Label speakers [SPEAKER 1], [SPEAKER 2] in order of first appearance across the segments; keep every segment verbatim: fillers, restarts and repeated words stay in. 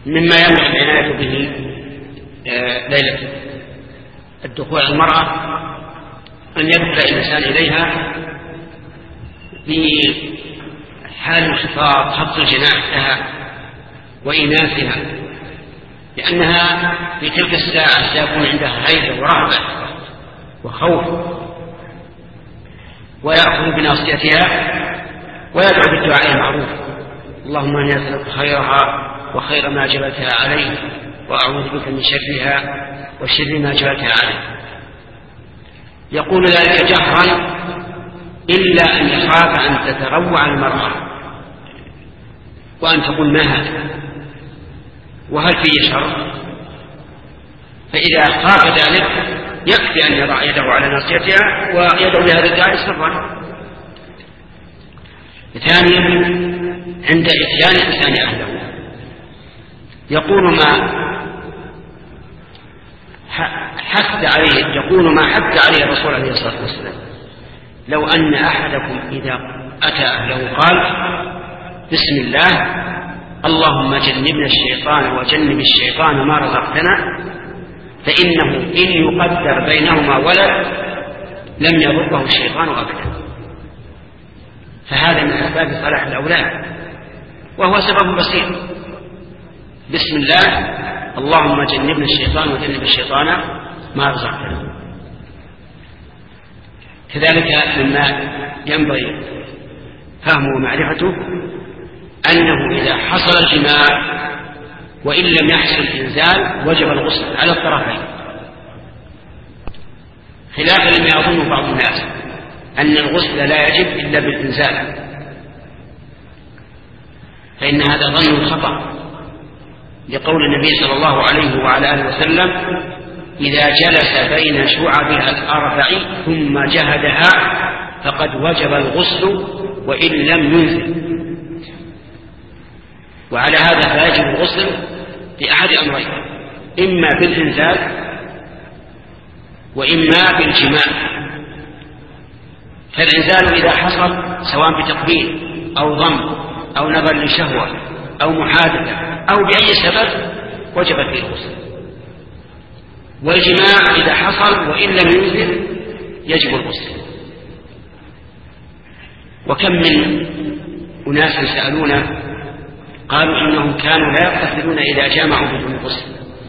[SPEAKER 1] مما ينبغي العناية به ليلة الدخول على المرأة أن يدخل الإنسان إليها في حال انخفاض خفض الجناح لها وإناثها، لأنها في تلك الساعة سيكون عندها هيبة ورهبة وخوف، ويأخذ بناصيتها ويدعو بالدعاء المعروف: اللهم إني أسألك خيرها وخير ما جبلتها عليه، وأعوذ بك من شرها وشر ما جبلتها عليه. يقول ذلك جهرا إلا أن يخاف أن تتروع المرأة وأن تقول ما هذا وهل فيه شر، فإذا خاف ذلك يكفي أن يضع يده على ناصيتها ويدعو بهذا الدعاء سرا. ثانيا عند إتيان الإنسان أهله يقول ما حث عليه يقول ما حث عليه الرسول عليه الصلاة والسلام: لو أن أحدكم إذا أتى أهله قال بسم الله اللهم جنبنا الشيطان وجنب الشيطان ما رزقتنا، فإنه إن يقدر بينهما ولد لم يضره الشيطان أبدا. فهذا من أسباب صلاح الأولاد، وهو سبب بسيط: بسم الله اللهم جنبنا الشيطان وجنب الشيطان ما رزقتنا. كذلك مما ينبغي فهمه ومعرفته أنه إذا حصل الجماع وإن لم يحصل الإنزال وجب الغسل على الطرفين، خلافا لما يظن بعض الناس أن الغسل لا يجب إلا بالإنزال، فإن هذا ظن خطأ، لقول النبي صلى الله عليه وعلى آله وسلم: إذا جلس بين شعبها الأربع ثم جهدها فقد وجب الغسل وإن لم ينزل. وعلى هذا فيجب الغسل بأحد أمرين: إما بالإنزال وإما بالجماع. فالإنزال إذا حصل سواء بتقبيل أو ضم أو نظر لشهوة أو محادثة أو بأي سبب وجب فيه الغسل، والجماع إذا حصل وإن لم ينزل يجب الغسل. وكم من أناس سألونا قالوا إنهم كانوا لا يغتسلون إذا جامعوا بدون غسل،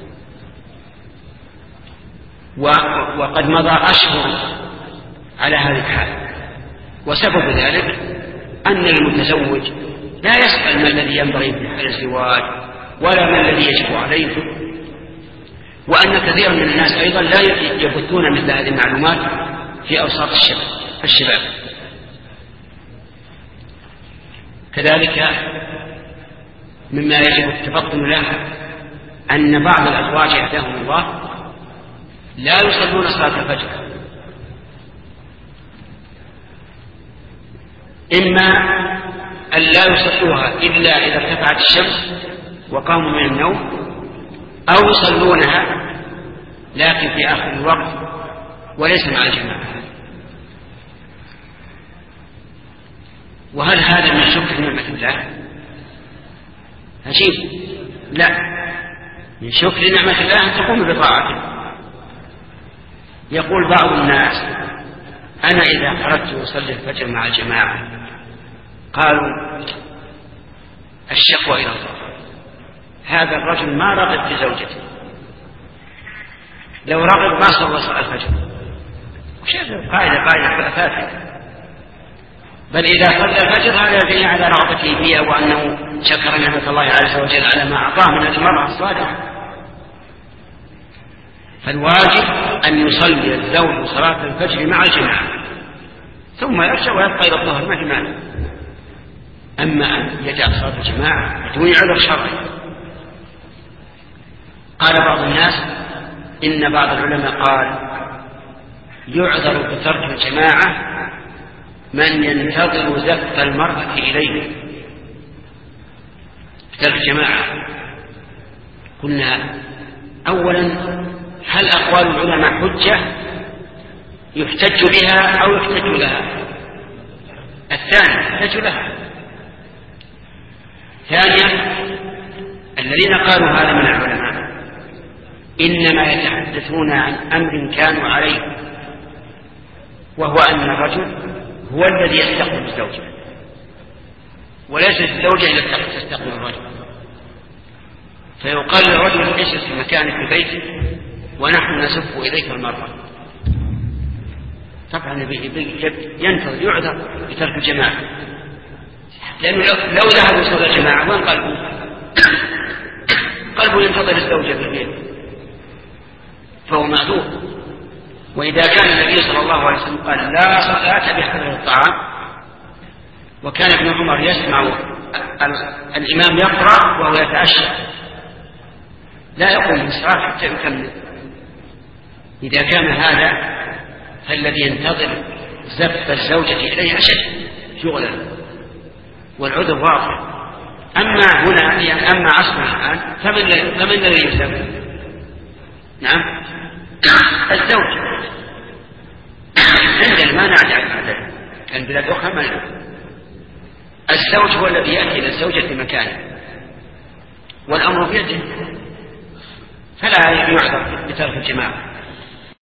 [SPEAKER 1] وقد مضى أشهر على هذه الحال، وسبب ذلك أن المتزوج لا يسأل ما الذي ينبغي في حال الزواج ولا ما الذي يجب عليه، وأن كثيرا من الناس أيضا لا يبثون مثل هذه المعلومات في أوساط الشباب. كذلك مما يجب التفطن له أن بعض الأزواج هداهم الله لا يصلون صلاة الفجر، إما أن لا يصلوها إلا إذا ارتفعت الشمس وقاموا من النوم، أو يصلونها لكن في آخر الوقت وليس مع الجماعة. وهل هذا من شكر نعمة الله؟ عجيب، لا، من شكر نعمة الله أن تقوم بطاعته. يقول بعض الناس: أنا إذا خرجت أصلي الفجر مع الجماعة قالوا الشكوى إلى الله، هذا الرجل ما رغب في زوجته، لو رغب ما صلى صلاة الفجر. وشاهد قاعدة قاعدة فاتحة، بل إذا صلى الفجر هذا يدل على رغبته فيها وأنه شكر نعمة الله عز وجل على ما أعطاه من المرأة الصالحة. فالواجب أن يصلي الزوج صلاة الفجر مع الجماعة ثم يرجع ويبقى إلى الظهر ما في مانع. أما أن يجعل صلاة الجماعة بدون عذر شرعي. قال بعض الناس إن بعض العلماء قال يعذر بترك الجماعة من ينتظر زف المرأة إليه. ترك الجماعة قلنا أولا هل أقوال العلماء حجة يحتج بها أو يحتج لها؟ الثاني يحتج لها. ثانيا الذين قالوا هذا من العلماء إنما يتحدثون عن أمر كانوا عليه، وهو أن الرجل هو الذي يستقبل الزوجة، وليست الزوجة التي تستقبل الرجل. فيقال للرجل اجلس في مكانك في بيتك ونحن نسف إليك المرأة. طبعا ينتظر يعذر بترك الجماعة، لأنه لو ذهب يصلي الجماعة وين قلبه؟ قلبه ينتظر الزوجة في البيت، فهو معذور. وإذا كان النبي صلى الله عليه وسلم قال لا صلاة بحضر الطعام، وكان ابن عمر يسمع الإمام يقرأ وهو يتعشى لا يقوم بالصلاة حتى يكمل، إذا كان هذا فالذي ينتظر زف الزوجة إليه أشد شغلا، والعذر واضح. أما هنا يعني أما عصرنا الآن فمن الذي يزف؟ نعم الزوج. عندنا ما نعجل هذا، كان بلاد أخرى ما نعجل. الزوج هو الذي يأتي إلى الزوجة في مكانه والأمر بيده، فلا يعذر بترك الجماعة.